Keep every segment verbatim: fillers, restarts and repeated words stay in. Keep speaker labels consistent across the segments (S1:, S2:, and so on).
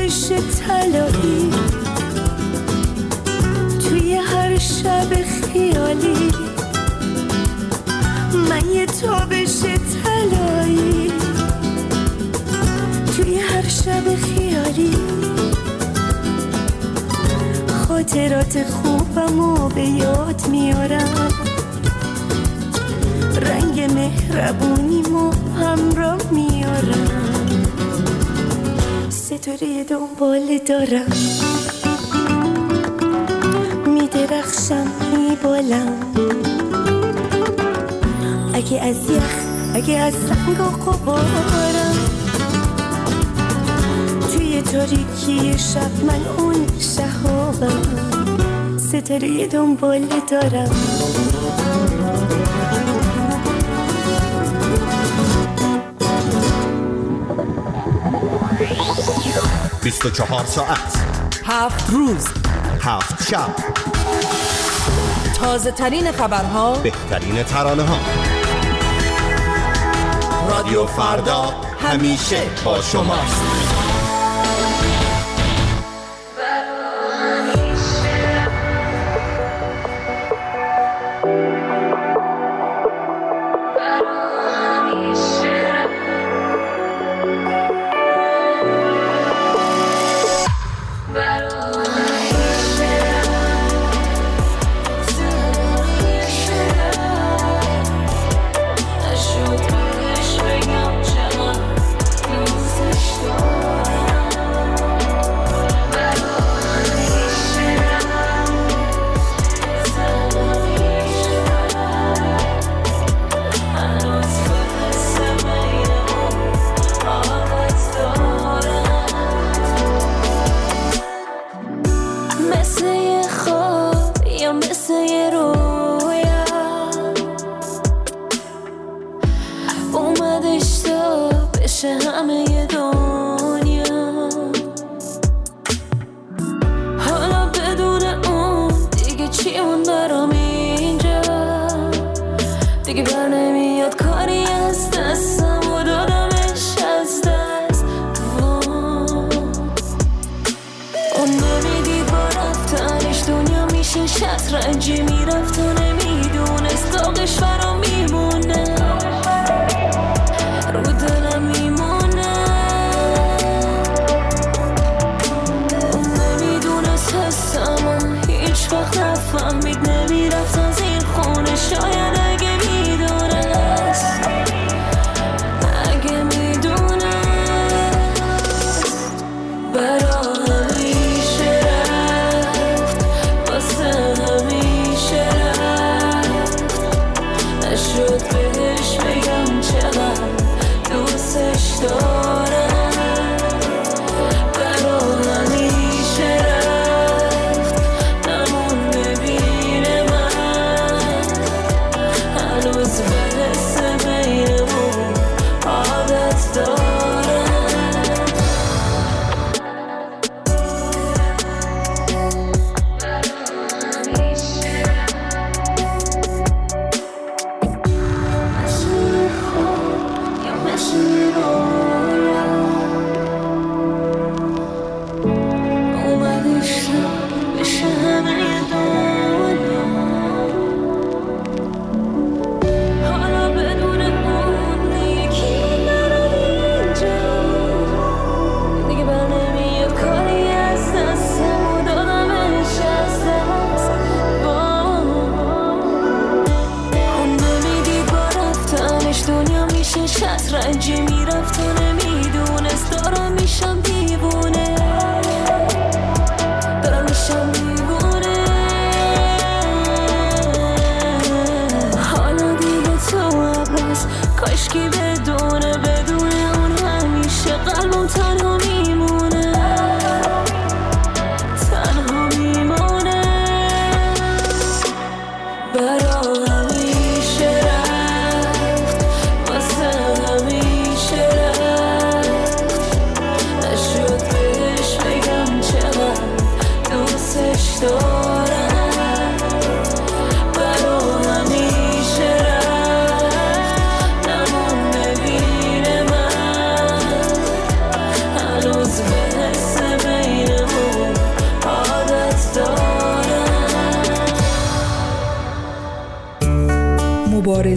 S1: بشه طلایی توی هر شب خیالی، من یه تو بشه طلایی توی هر شب خیالی، خاطرات خوبمو به یاد میارم، رنگ مهربونیمو همراه میارم، ستاره دنبال دارم، میدرخشم میبالم، اگه از یخ اگه از سنگ و غبارم، توی تاریکی شب من اون شهابم، ستاره دنبال دارم.
S2: بیست و چهار ساعت،
S3: هفت روز،
S2: هفت شب،
S3: تازه ترین خبرها،
S2: بهترین ترانه ها. رادیو فردا همیشه با شماست.
S1: شطرنجی میرفت و نمیدونست داغش برا میمونه، رو دلم میمونه، اون نمیدونست حسمو هیچ وقت نفهمید، نمیرفت از این خونه، شاید اگه میدونست اگه میدونست برا همیشه رفت، واسه همیشه رفت، نشد بهش بگم چقدر دوستش دارم، برا همیشه رفت، نمون ببینه من هنوز به حس بینمون عادت دارم.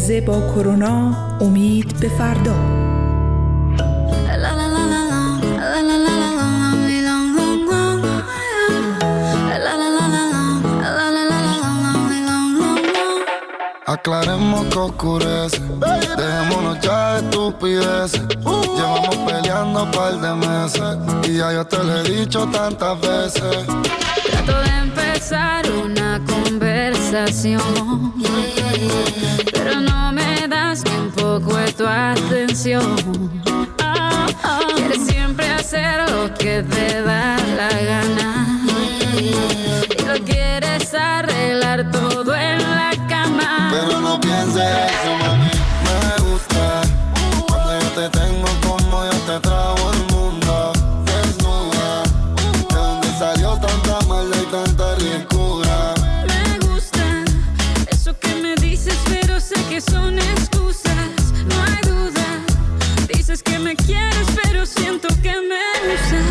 S3: مبارزه با کرونا، امید به فردا.
S4: Aclaremos que oscurece, dejémonos ya de estupideces. Llevamos peleando un par de meses y ya yo te lo he dicho tantas veces.
S5: Trato de empezar una conversación, pero no me das ni un poco de tu atención. Quieres siempre hacer lo que te da la gana y lo quieres arreglar todo en la cama.
S4: Pero no pienses eso, mami, me gusta cuando yo te tengo como yo te trago el mundo desnuda. ¿De dónde salió tanta maldad y tanta ricura?
S5: Me gusta eso que me dices, pero sé que son excusas, no hay duda. Dices que me quieres, pero siento que me usas.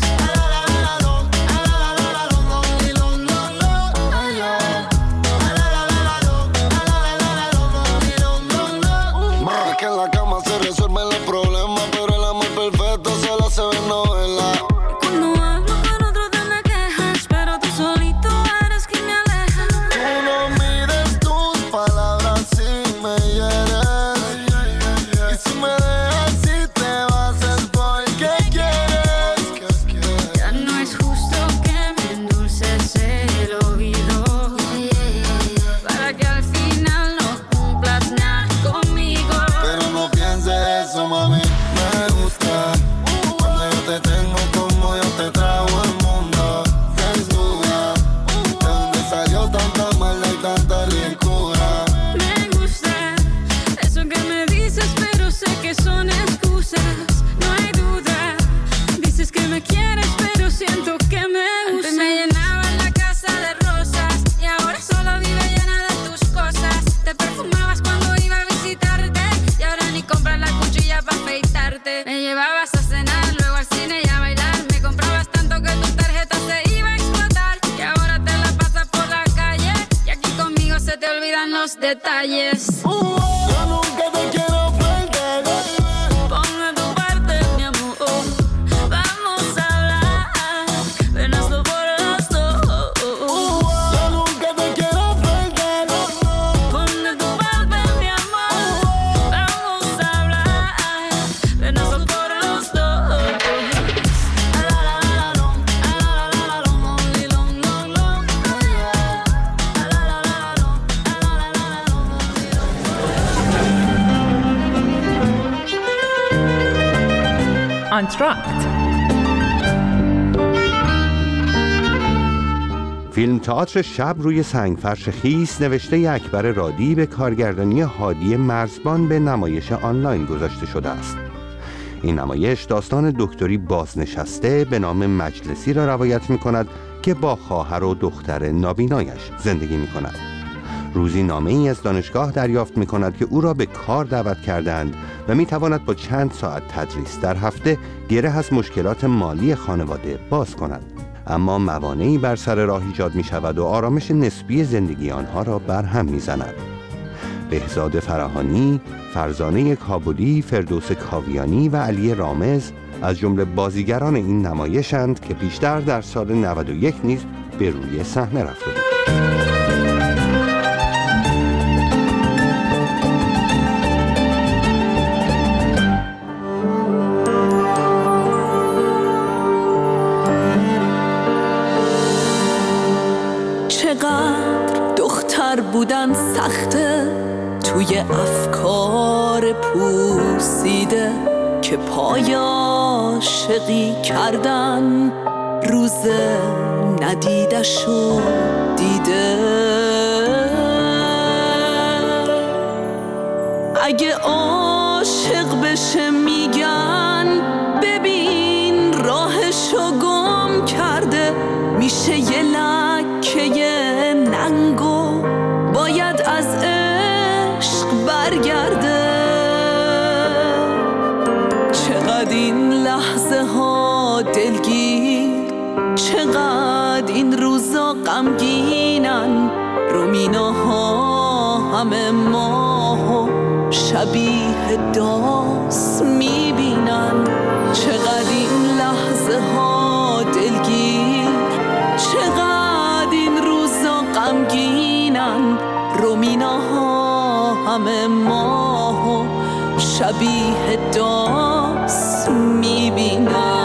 S5: Detalles.
S4: Uh, yo nunca te quiero perder.
S5: Ponme tu parte, mi amor. Vamos a hablar. Ven, hazlo por los dos.
S4: Uh, yo nunca te quiero perder.
S5: Ponme tu parte, mi amor. Vamos a hablar. Ven, hazlo por los dos.
S3: آنتراکت.
S6: فیلم تئاتر شب روی سنگفرش خیس نوشته اکبر رادی به کارگردانی هادی مرزبان به نمایش آنلاین گذاشته شده است. این نمایش داستان دکتری بازنشسته به نام مجلسی را روایت می کند که با خواهر و دختر نابینایش زندگی می کند. روزی نامه ای از دانشگاه دریافت می کند که او را به کار دعوت کردند و می تواند با چند ساعت تدریس در هفته گره از مشکلات مالی خانواده باز کند. اما موانعی بر سر راه ایجاد می شود و آرامش نسبی زندگی آنها را برهم می زند. بهزاد فراهانی، فرزانه کابلی، فردوس کاویانی و علی رامز از جمله بازیگران این نمایشند که بیشتر در سال نود و یک نیز به روی صحنه رفته بود.
S1: چقدر دختر بودن سخته توی افکار پوسیده که پای عاشقی کردن روز ندیدشو دیده. اگه عاشق بشه میگن ببین راهشو گم کرده، میشه یه لکه ننگو باید از عشق برگرده. چقدر این لحظه ها دلگیر، چقدر این روزا غمگینن، رومیناها همه ماهو شبیه داس میبینن. چقدر این لحظه ها دلگیر، چقدر این روزا غمگینن. رومیناها همه ماهو شبیه داس میبینن.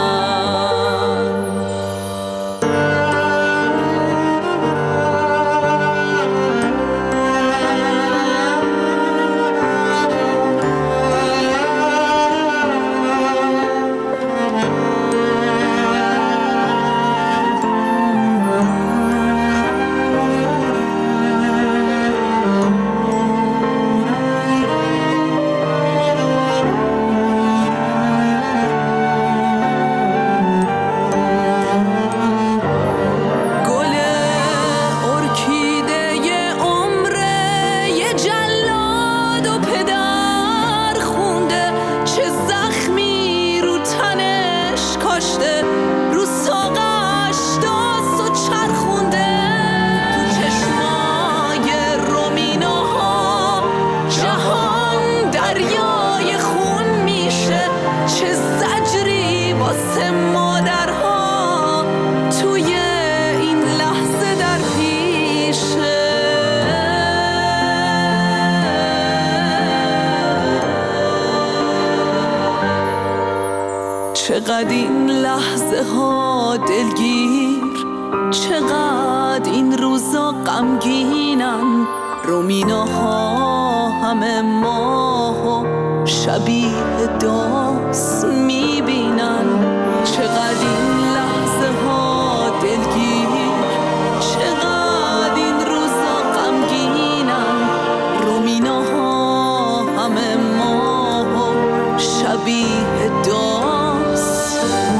S1: چقدر این لحظه ها دلگیر، چقدر این روزا غمگینن. رومیناها همه ماهو شبیه داس میبینن. چقدر این لحظه ها دلگیر، چقدر این روزا غمگینن. رومیناها همه ماهو شبیه داس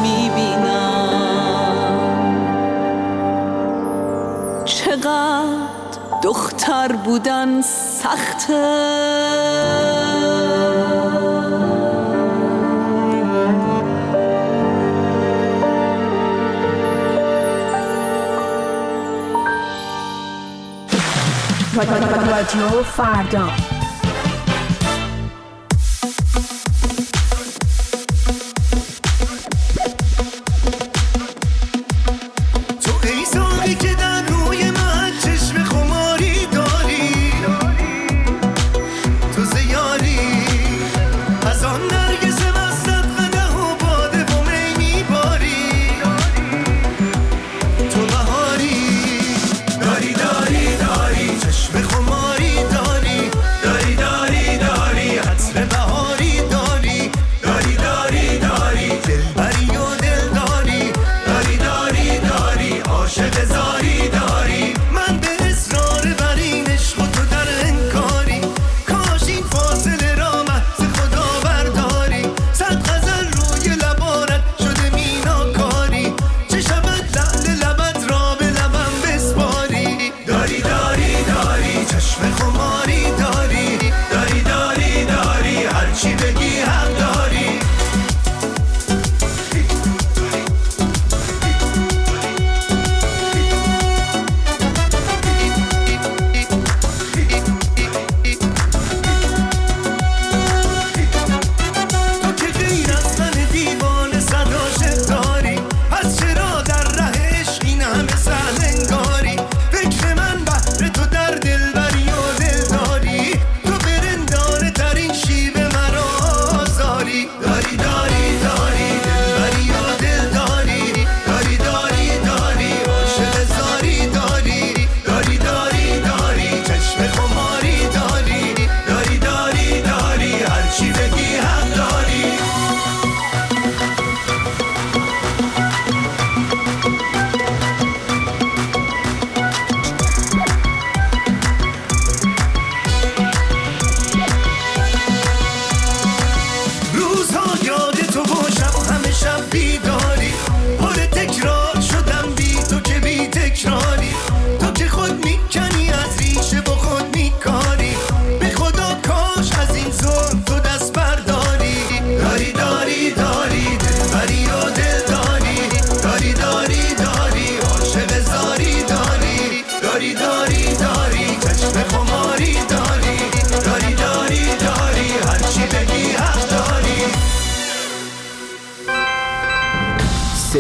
S1: میبینن. چقدر دختر بودن سخته،
S3: رادیو فردا.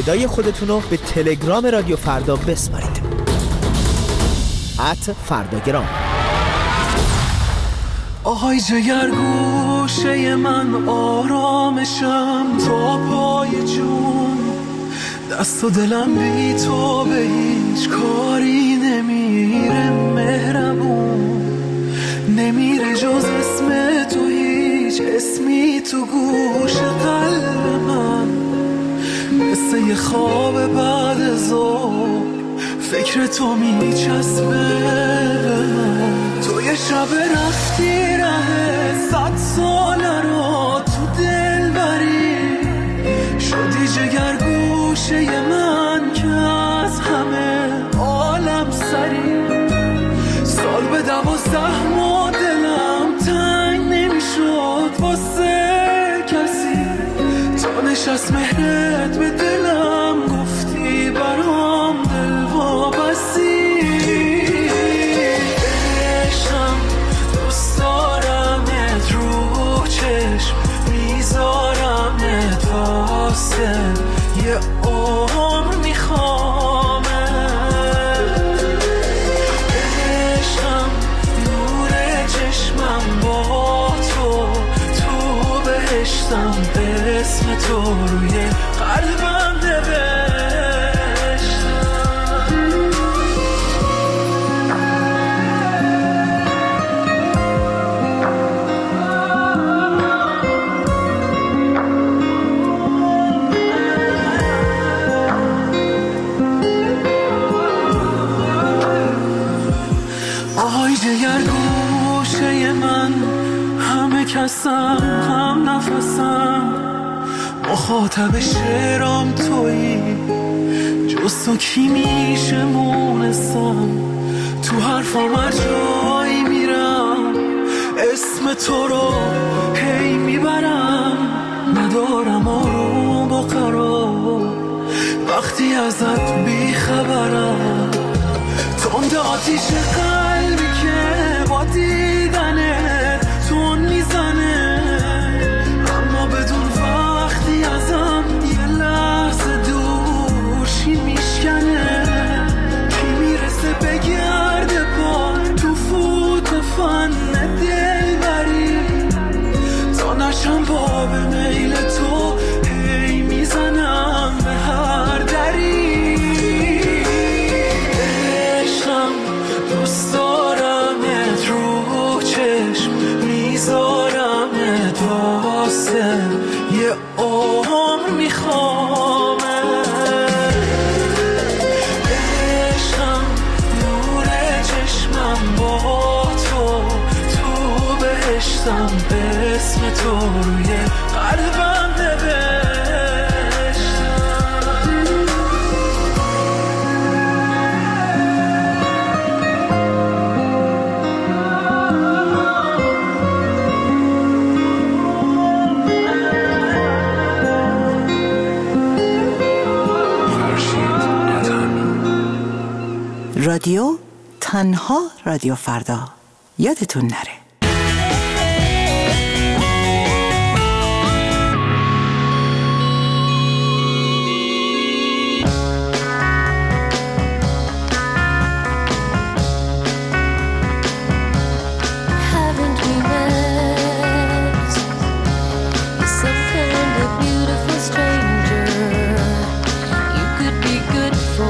S7: صدای خودتون رو به تلگرام رادیو فردا بسپارید. ات فرداگرام.
S8: آهای جگر گوشه من آرامشم تا پای جون، دست و دلم بی تو به هیچ کاری نمیره، مهربون نمیره جز اسم تو، هیچ اسمی تو گوش قلب من، مثل یه خواب بعد از ظهر فکر تو میچسبه به من. تو یه شب رفتی ره صد ساله رو تو دل بری، شدی جگر گوشه من که از همه عالم سری، سال به دوازده ما دلم تنگ نمیشد واسه کسی، تا نشست مهرت به دلم گفتی برام دل وابستی. عشقم دوست دارمت رو چشم میذارمت واسه یه عمر میخوامت. عشقم نور چشمم با تو، تو بهشتم، اسم تو روی قلبم نوشتم. آهای جگر گوشه من، همه کسم هم نفسم، مخاطب شعرام تویی، جز تو کی میشه مونسم، تو حرفام هر جایی میرم اسم تو رو هی میبرم، ندارم آروم و قرار وقتی ازت بیخبرم، تند آتیش قلبی که با دیدنه تون میزنه، اما بدون وقتی ازم یه لحظه دور چی میشکنه، کی میرسه بگرده پا تو فوت و فن دل بری، تا نشم باب میل تو هی میزنم به هر دری. عشقم دوست دارمت رو چشم میذارمت واسه یه عمر میخوامت. عشقم نور چشمم با تو، تو بهشتم، اسم تو روی قلبم نوشتم.
S9: رادیو تنها رادیو فردا، یادتون نره.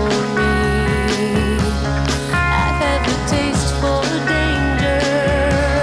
S1: Taste for danger.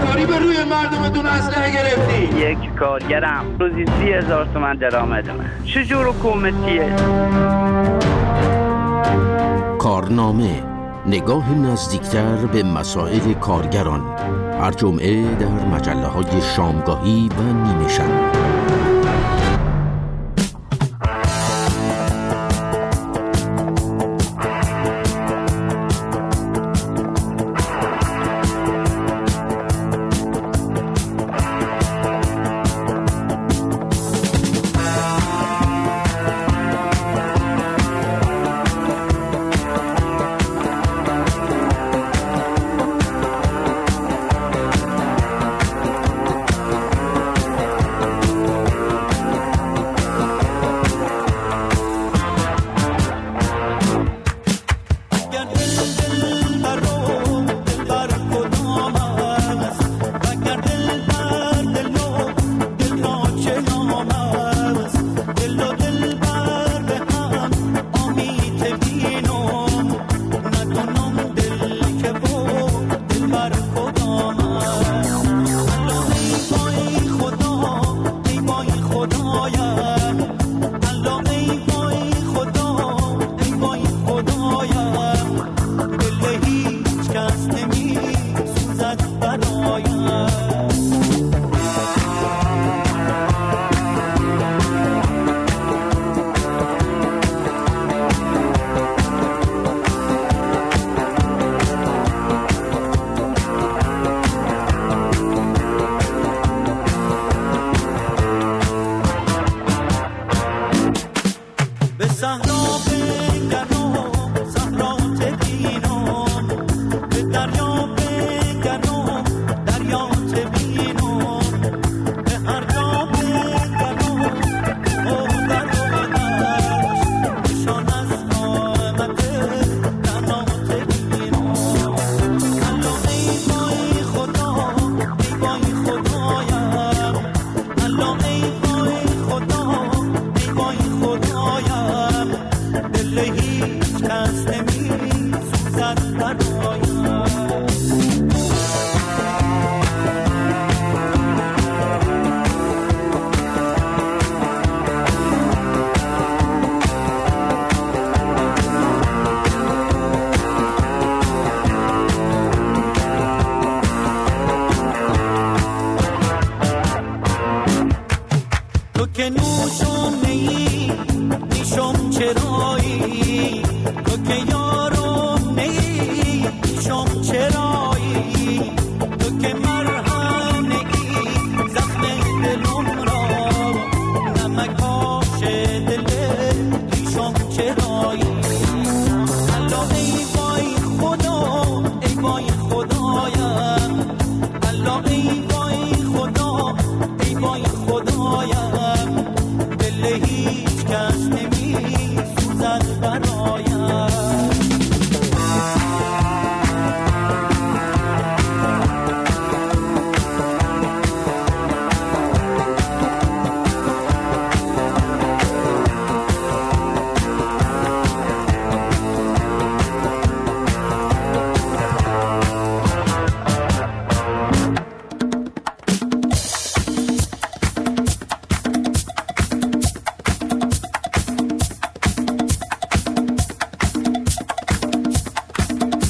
S10: کاری به روی مردمتون اسلحه گرفتی؟
S11: یک کارگرم روزی سی هزار تومن درآمدمه. چجور حکومتیه؟
S12: کارنامه، نگاه نزدیکتر به مسائل کارگران، هر جمعه در مجله های شامگاهی و نیمه شب.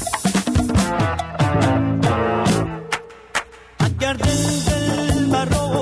S13: اگر دل دل برو